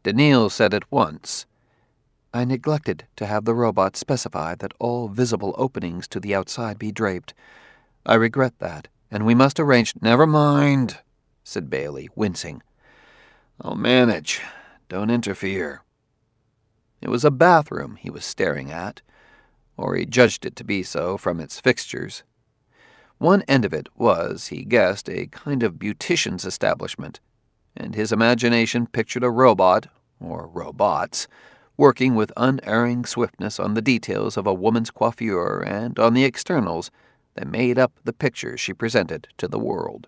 Daniil said at once, "I neglected to have the robot specify that all visible openings to the outside be draped. I regret that, and we must arrange—" "Never mind," said Bailey, wincing. "I'll manage. Don't interfere." It was a bathroom he was staring at, or he judged it to be so from its fixtures. One end of it was, he guessed, a kind of beautician's establishment, and his imagination pictured a robot, or robots, working with unerring swiftness on the details of a woman's coiffure and on the externals that made up the picture she presented to the world.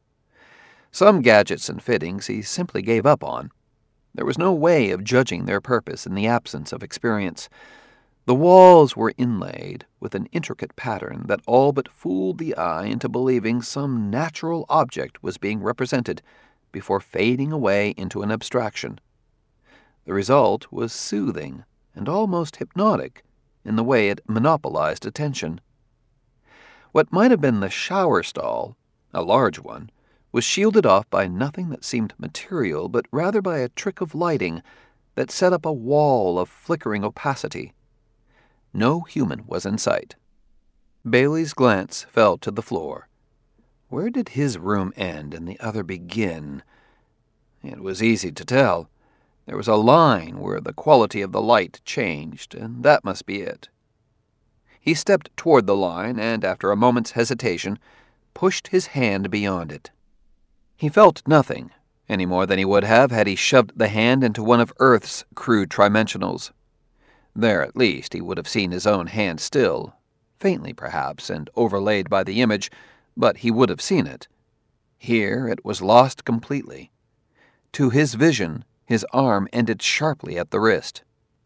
Some gadgets and fittings he simply gave up on. There was no way of judging their purpose in the absence of experience. The walls were inlaid with an intricate pattern that all but fooled the eye into believing some natural object was being represented before fading away into an abstraction. The result was soothing and almost hypnotic in the way it monopolized attention. What might have been the shower stall, a large one, was shielded off by nothing that seemed material, but rather by a trick of lighting that set up a wall of flickering opacity. No human was in sight. Bailey's glance fell to the floor. Where did his room end and the other begin? It was easy to tell. There was a line where the quality of the light changed, and that must be it. He stepped toward the line and, after a moment's hesitation, pushed his hand beyond it. He felt nothing, any more than he would have had he shoved the hand into one of Earth's crude trimensionals. There, at least, he would have seen his own hand still, faintly perhaps, and overlaid by the image, but he would have seen it. Here it was lost completely. To his vision, his arm ended sharply at the wrist.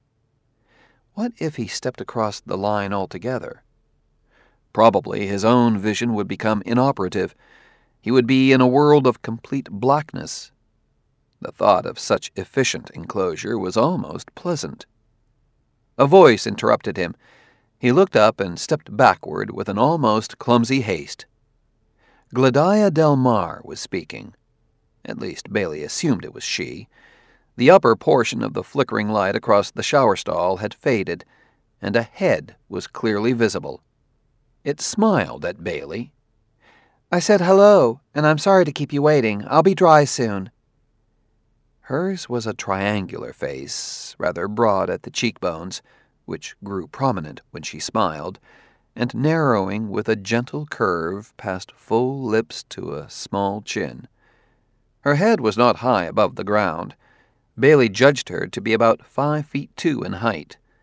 What if he stepped across the line altogether? Probably his own vision would become inoperative. He would be in a world of complete blackness. The thought of such efficient enclosure was almost pleasant. A voice interrupted him. He looked up and stepped backward with an almost clumsy haste. Gladia Del Mar was speaking. At least Bailey assumed it was she. The upper portion of the flickering light across the shower stall had faded, and a head was clearly visible. It smiled at Bailey. "I said hello, and I'm sorry to keep you waiting. I'll be dry soon." Hers was a triangular face, rather broad at the cheekbones, which grew prominent when she smiled, and narrowing with a gentle curve past full lips to a small chin. Her head was not high above the ground. Bailey judged her to be about 5'2" in height.